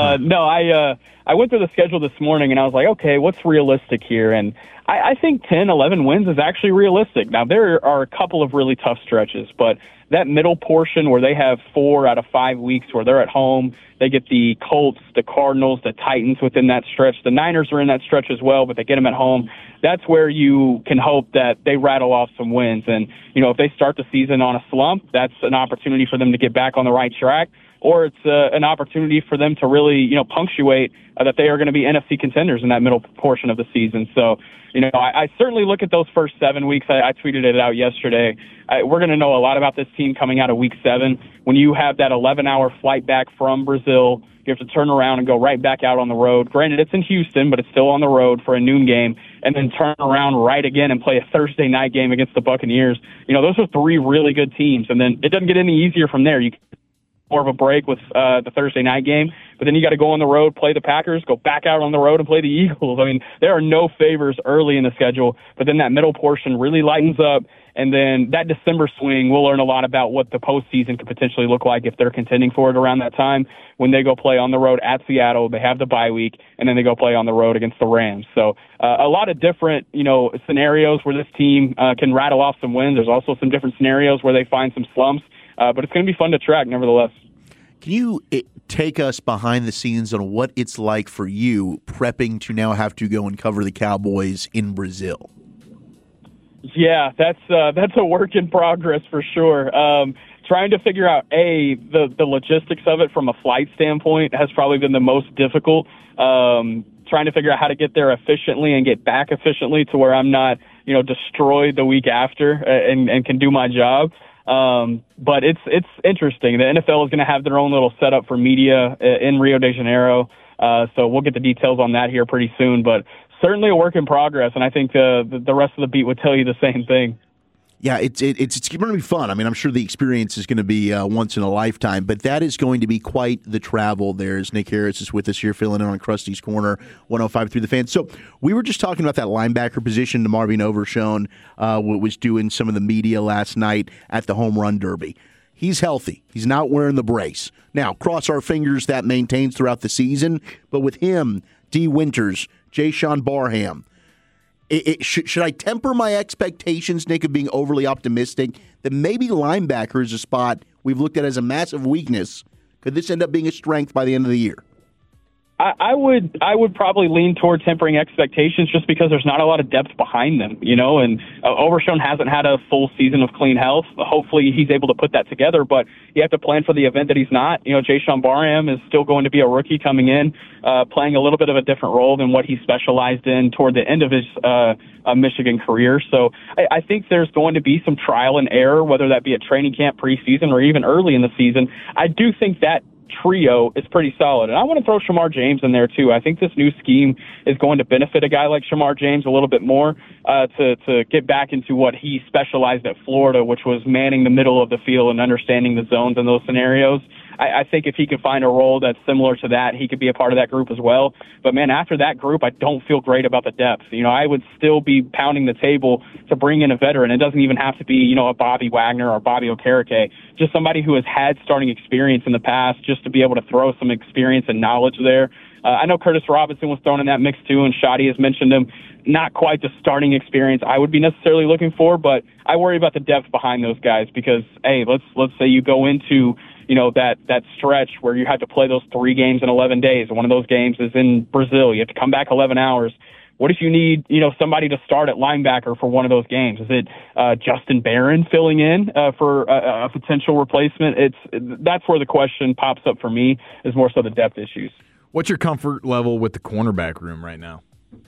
I went through the schedule this morning and I was like, okay, what's realistic here? And I think 10, 11 wins is actually realistic. Now, there are a couple of really tough stretches, but that middle portion where they have 4 out of 5 weeks where they're at home, they get the Colts, the Cardinals, the Titans within that stretch. The Niners are in that stretch as well, but they get them at home. That's where you can hope that they rattle off some wins. And, if they start the season on a slump, that's an opportunity for them to get back on the right track. or it's an opportunity for them to really, punctuate that they are going to be NFC contenders in that middle portion of the season. So, I certainly look at those first 7 weeks. I tweeted it out yesterday. We're going to know a lot about this team coming out of week 7. When you have that 11-hour flight back from Brazil, you have to turn around and go right back out on the road. Granted, it's in Houston, but it's still on the road for a noon game, and then turn around right again and play a Thursday night game against the Buccaneers. Those are 3 really good teams, and then it doesn't get any easier from there. You more of a break with the Thursday night game, but then you got to go on the road, play the Packers, go back out on the road and play the Eagles. I mean, there are no favors early in the schedule, but then that middle portion really lightens up, and then that December swing, we'll learn a lot about what the postseason could potentially look like if they're contending for it around that time when they go play on the road at Seattle. They have the bye week, and then they go play on the road against the Rams. So a lot of different, scenarios where this team can rattle off some wins. There's also some different scenarios where they find some slumps. But it's going to be fun to track, nevertheless. Can you take us behind the scenes on what it's like for you prepping to now have to go and cover the Cowboys in Brazil? Yeah, that's a work in progress for sure. Trying to figure out, the logistics of it from a flight standpoint has probably been the most difficult. Trying to figure out how to get there efficiently and get back efficiently to where I'm not, destroyed the week after and can do my job. But it's interesting. The NFL is going to have their own little setup for media in Rio de Janeiro. So we'll get the details on that here pretty soon, but certainly a work in progress. And I think the rest of the beat would tell you the same thing. Yeah, it's going to be fun. I mean, I'm sure the experience is going to be once in a lifetime, but that is going to be quite the travel. There's Nick Harris is with us here, filling in on Krusty's Corner, 105 through the Fan. So we were just talking about that linebacker position. Marvin Overshown was doing some of the media last night at the Home Run Derby. He's healthy. He's not wearing the brace. Now, cross our fingers that maintains throughout the season, but with him, D. Winters, Jayshon Barham, should I temper my expectations, Nick, of being overly optimistic that maybe linebacker is a spot we've looked at as a massive weakness? Could this end up being a strength by the end of the year? I would probably lean toward tempering expectations just because there's not a lot of depth behind them, and Overshown hasn't had a full season of clean health. Hopefully he's able to put that together, but you have to plan for the event that he's not. Jayshon Barham is still going to be a rookie coming in, playing a little bit of a different role than what he specialized in toward the end of his Michigan career. So I think there's going to be some trial and error, whether that be at training camp, preseason, or even early in the season. I do think that trio is pretty solid. And I want to throw Shamar James in there too. I think this new scheme is going to benefit a guy like Shamar James a little bit more to get back into what he specialized at Florida, which was manning the middle of the field and understanding the zones in those scenarios. I think if he could find a role that's similar to that, he could be a part of that group as well. But, man, after that group, I don't feel great about the depth. I would still be pounding the table to bring in a veteran. It doesn't even have to be, a Bobby Wagner or Bobby Okereke, just somebody who has had starting experience in the past just to be able to throw some experience and knowledge there. I know Curtis Robinson was thrown in that mix too, and Shadi has mentioned him. Not quite the starting experience I would be necessarily looking for, but I worry about the depth behind those guys because, hey, let's say you go into that stretch where you have to play those 3 games in 11 days. And one of those games is in Brazil. You have to come back 11 hours. What if you need, somebody to start at linebacker for one of those games? Is it Justin Barron filling in for a potential replacement? That's where the question pops up for me, is more so the depth issues. What's your comfort level with the cornerback room right now?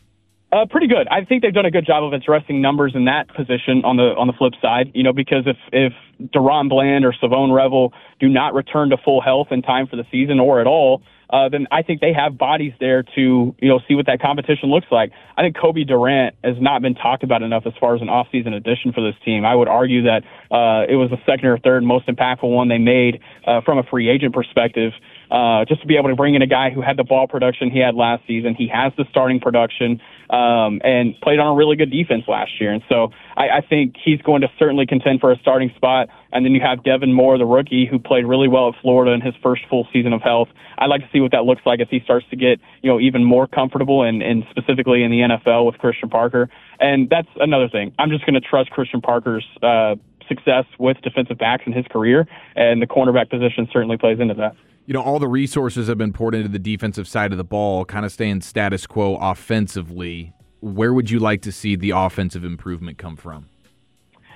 Pretty good. I think they've done a good job of addressing numbers in that position on the flip side, because if Deron Bland or Savone Revel do not return to full health in time for the season or at all, then I think they have bodies there to, see what that competition looks like. I think Kobe Durant has not been talked about enough as far as an offseason addition for this team. I would argue that it was the second or third most impactful one they made from a free agent perspective. Just to be able to bring in a guy who had the ball production he had last season. He has the starting production and played on a really good defense last year. And so I think he's going to certainly contend for a starting spot. And then you have Devin Moore, the rookie, who played really well at Florida in his first full season of health. I'd like to see what that looks like as he starts to get, even more comfortable and specifically in the NFL with Christian Parker. And that's another thing. I'm just going to trust Christian Parker's success with defensive backs in his career, and the cornerback position certainly plays into that. All the resources have been poured into the defensive side of the ball, kind of staying status quo offensively. Where would you like to see the offensive improvement come from?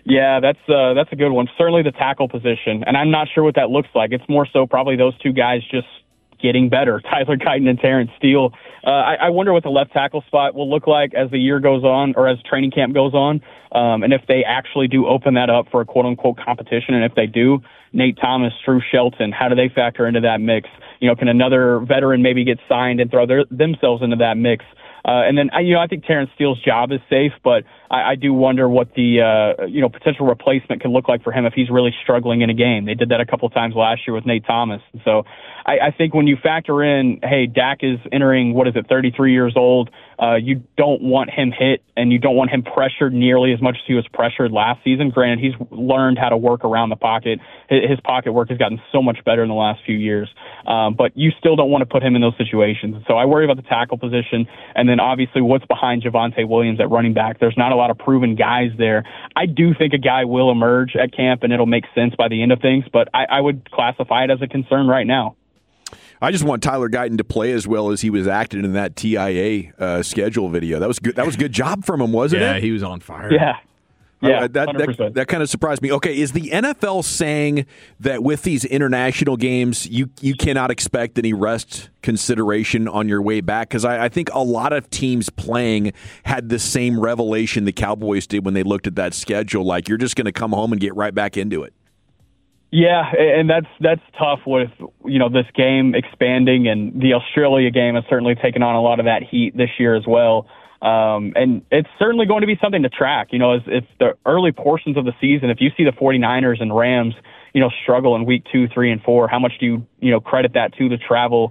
Yeah, that's a good one. Certainly the tackle position, and I'm not sure what that looks like. It's more so probably those two guys just getting better, Tyler Guyton and Terrence Steele. I wonder what the left tackle spot will look like as the year goes on or as training camp goes on, and if they actually do open that up for a quote-unquote competition, and if they do, Nate Thomas, Drew Shelton, how do they factor into that mix? Can another veteran maybe get signed and throw themselves into that mix? And then, I think Terrence Steele's job is safe, but I do wonder what the, potential replacement can look like for him if he's really struggling in a game. They did that a couple of times last year with Nate Thomas. And so I think when you factor in, hey, Dak is entering, 33 years old, you don't want him hit and you don't want him pressured nearly as much as he was pressured last season. Granted, he's learned how to work around the pocket. His pocket work has gotten so much better in the last few years. But you still don't want to put him in those situations. So I worry about the tackle position. And then obviously what's behind Javonte Williams at running back. There's not a lot of proven guys there. I do think a guy will emerge at camp and it'll make sense by the end of things, but I would classify it as a concern right now. I just want Tyler Guyton to play as well as he was acting in that TIA schedule video. That was good. That was a good job from him, wasn't it? Yeah, he was on fire. Yeah. Yeah, that kind of surprised me. Okay, is the NFL saying that with these international games, you cannot expect any rest consideration on your way back? Because I think a lot of teams playing had the same revelation the Cowboys did when they looked at that schedule. Like, you're just going to come home and get right back into it. Yeah, and that's tough with, this game expanding, and the Australia game has certainly taken on a lot of that heat this year as well. And it's certainly going to be something to track, if the early portions of the season, if you see the 49ers and Rams, struggle in week 2, 3, and 4, how much do you, credit that to the travel,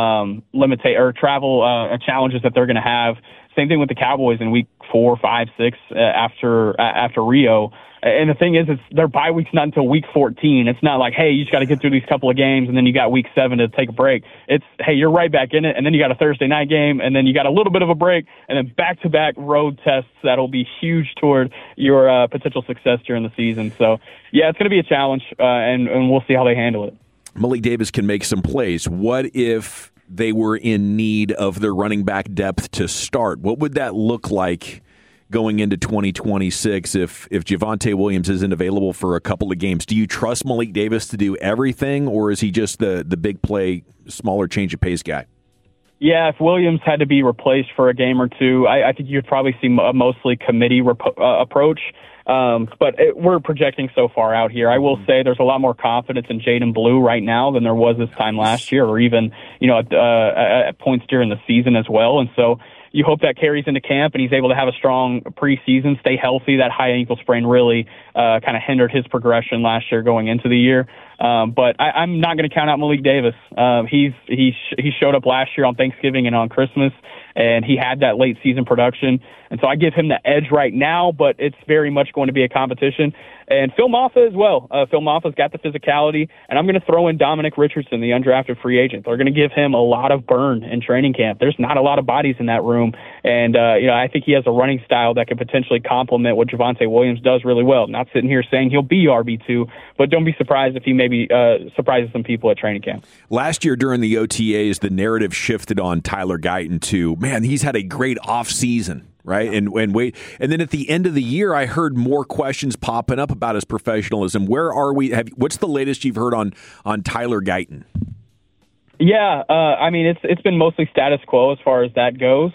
challenges that they're going to have? Same thing with the Cowboys in week 4, 5, 6, after Rio. And the thing is, their bye week's not until week 14. It's not like, hey, you just got to get through these couple of games, and then you got week 7 to take a break. It's, hey, you're right back in it, and then you got a Thursday night game, and then you got a little bit of a break, and then back-to-back road tests that'll be huge toward your potential success during the season. So, yeah, it's going to be a challenge, and we'll see how they handle it. Malik Davis can make some plays. What if they were in need of their running back depth to start? What would that look like going into 2026 if Javonte Williams isn't available for a couple of games? Do you trust Malik Davis to do everything, or is he just the big play, smaller change of pace guy? Yeah, if Williams had to be replaced for a game or two, I think you'd probably see a mostly committee approach. But we're projecting so far out here. I will say there's a lot more confidence in Jaden Blue right now than there was this time last year, or even at points during the season as well. And so you hope that carries into camp and he's able to have a strong preseason, stay healthy. That high ankle sprain really kind of hindered his progression last year going into the year. But I'm not going to count out Malik Davis. He showed up last year on Thanksgiving and on Christmas, and he had that late season production. And so I give him the edge right now, but it's very much going to be a competition. And Phil Maffa as well. Phil Maffa's got the physicality, and I'm going to throw in Dominic Richardson, the undrafted free agent. They're going to give him a lot of burn in training camp. There's not a lot of bodies in that room, and I think he has a running style that could potentially complement what Javonte Williams does really well. Not sitting here saying he'll be RB2, but don't be surprised if he maybe surprises some people at training camp. Last year during the OTAs, the narrative shifted on Tyler Guyton to, man, he's had a great offseason. Right. And then at the end of the year, I heard more questions popping up about his professionalism. Where are we? What's the latest you've heard on Tyler Guyton? Yeah, I mean, it's been mostly status quo as far as that goes.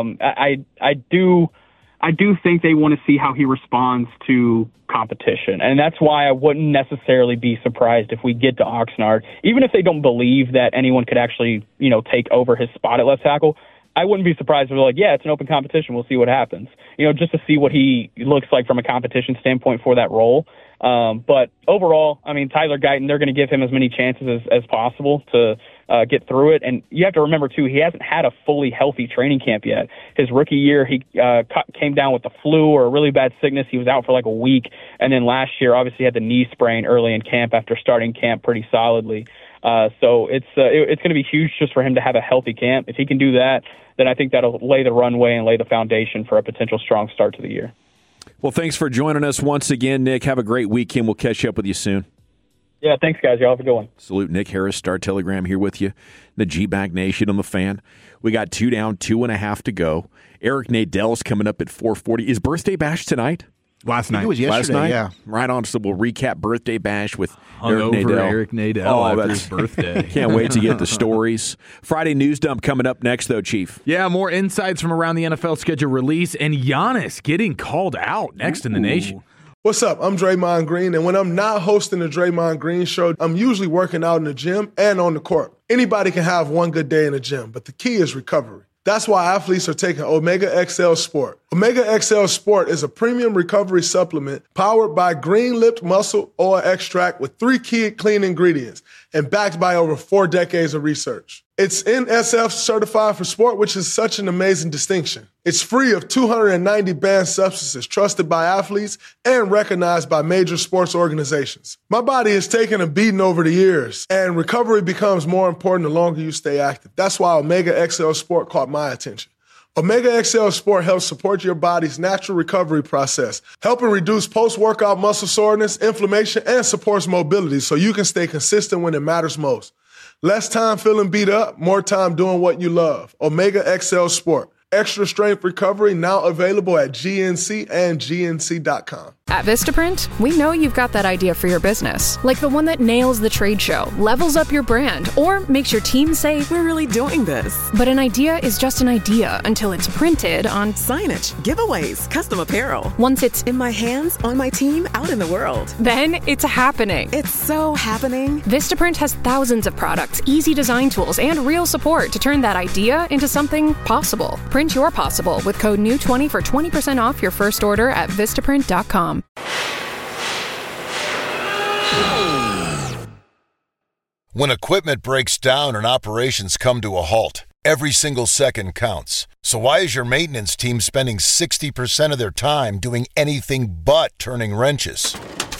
I do think they want to see how he responds to competition, and that's why I wouldn't necessarily be surprised if we get to Oxnard, even if they don't believe that anyone could actually take over his spot at left tackle. I wouldn't be surprised if they're like, yeah, it's an open competition. We'll see what happens. Just to see what he looks like from a competition standpoint for that role. But overall, I mean, Tyler Guyton, they're going to give him as many chances as possible to get through it. And you have to remember, too, he hasn't had a fully healthy training camp yet. His rookie year, he came down with the flu or a really bad sickness. He was out for like a week. And then last year, obviously, he had the knee sprain early in camp after starting camp pretty solidly. So it's going to be huge just for him to have a healthy camp. If he can do that, then I think that'll lay the runway and lay the foundation for a potential strong start to the year. Well, thanks for joining us once again, Nick. Have a great weekend. We'll catch up with you soon. Yeah, thanks, guys. Y'all have a good one. Salute. Nick Harris, Star Telegram here with you. The G-Bag Nation on the Fan. We got 2 down, 2.5 to go. Eric Nadell's coming up at 4:40. Is Birthday Bash tonight? Last night. It was yesterday, Last night? yeah. Right on. So we'll recap Birthday Bash with Eric Nadel after his birthday. Can't wait to get the stories. Friday news dump coming up next, though, Chief. Yeah, more insights from around the NFL schedule release, and Giannis getting called out next in the nation. What's up? I'm Draymond Green, and when I'm not hosting the Draymond Green Show, I'm usually working out in the gym and on the court. Anybody can have one good day in the gym, but the key is recovery. That's why athletes are taking Omega XL Sport. Omega XL Sport is a premium recovery supplement powered by green-lipped muscle oil extract with 3 key clean ingredients and backed by over 4 decades of research. It's NSF certified for sport, which is such an amazing distinction. It's free of 290 banned substances trusted by athletes and recognized by major sports organizations. My body has taken a beating over the years, and recovery becomes more important the longer you stay active. That's why Omega XL Sport caught my attention. Omega XL Sport helps support your body's natural recovery process, helping reduce post-workout muscle soreness, inflammation, and supports mobility so you can stay consistent when it matters most. Less time feeling beat up, more time doing what you love. Omega XL Sport. Extra strength recovery now available at GNC and GNC.com. At Vistaprint, we know you've got that idea for your business, like the one that nails the trade show, levels up your brand, or makes your team say, we're really doing this. But an idea is just an idea until it's printed on signage, giveaways, custom apparel. Once it's in my hands, on my team, out in the world. Then it's happening. It's so happening. Vistaprint has thousands of products, easy design tools, and real support to turn that idea into something possible. Print your possible with code NEW20 for 20% off your first order at Vistaprint.com. When equipment breaks down and operations come to a halt, every single second counts. So why is your maintenance team spending 60% of their time doing anything but turning wrenches?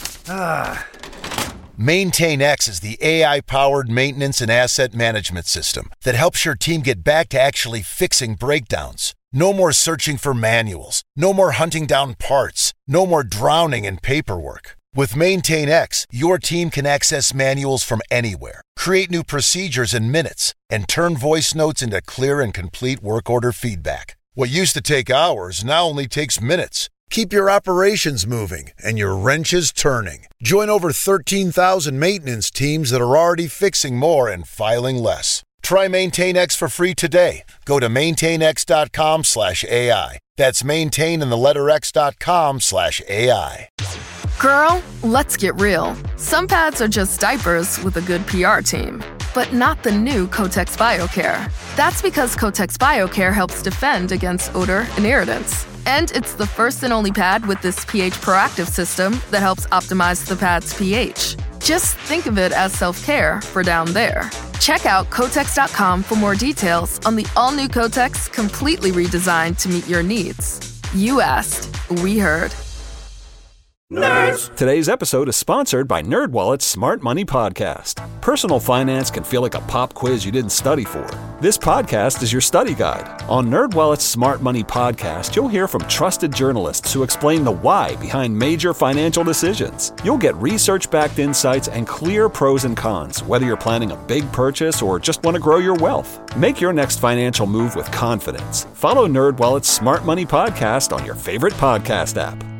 MaintainX is the AI-powered maintenance and asset management system that helps your team get back to actually fixing breakdowns. No more searching for manuals. No more hunting down parts. No more drowning in paperwork. With MaintainX, your team can access manuals from anywhere, create new procedures in minutes, and turn voice notes into clear and complete work order feedback. What used to take hours now only takes minutes. Keep your operations moving and your wrenches turning. Join over 13,000 maintenance teams that are already fixing more and filing less. Try MaintainX for free today. Go to maintainx.com/AI. That's maintain and the letter x.com/AI. Girl, let's get real. Some pads are just diapers with a good PR team, but not the new Kotex BioCare. That's because Kotex BioCare helps defend against odor and irritants. And it's the first and only pad with this pH proactive system that helps optimize the pad's pH. Just think of it as self-care for down there. Check out Kotex.com for more details on the all-new Kotex, completely redesigned to meet your needs. You asked, we heard. Nerds! Today's episode is sponsored by NerdWallet's Smart Money Podcast. Personal finance can feel like a pop quiz you didn't study for. This podcast is your study guide. On NerdWallet's Smart Money Podcast, you'll hear from trusted journalists who explain the why behind major financial decisions. You'll get research-backed insights and clear pros and cons, whether you're planning a big purchase or just want to grow your wealth. Make your next financial move with confidence. Follow NerdWallet's Smart Money Podcast on your favorite podcast app.